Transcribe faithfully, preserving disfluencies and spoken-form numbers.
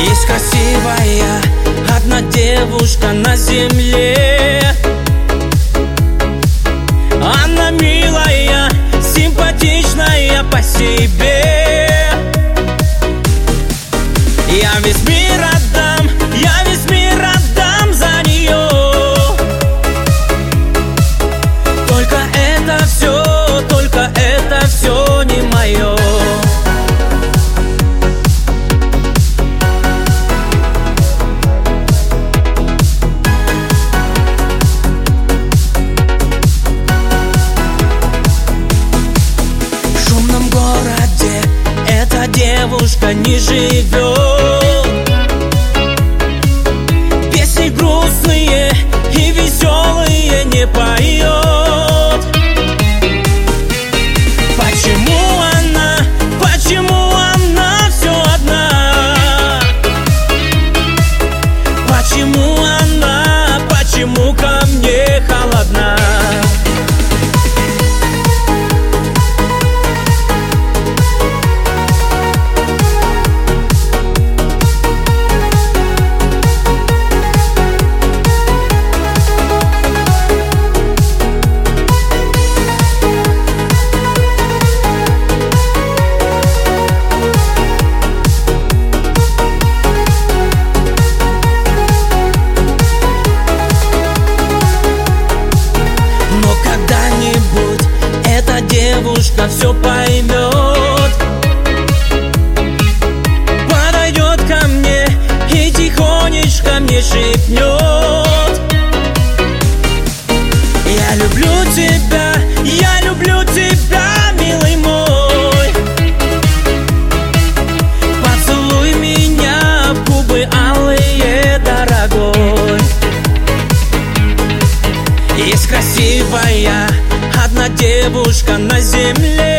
Есть красивая одна девушка на земле. Она милая, симпатичная по себе. Я весь мир отдам, я весь мир отдам за нее. Только это все, только это все не мое. В шумном городе эта девушка не живет. Песни грустные и веселые не поет. Почему она, почему она все одна? Почему она, почему ко мне холодна? Эта девушка все поймет, подойдет ко мне и тихонечко мне шепнет: я люблю тебя, я люблю тебя, милый мой. Поцелуй меня в губы алые, дорогой. Есть красивая одна девушка на земле.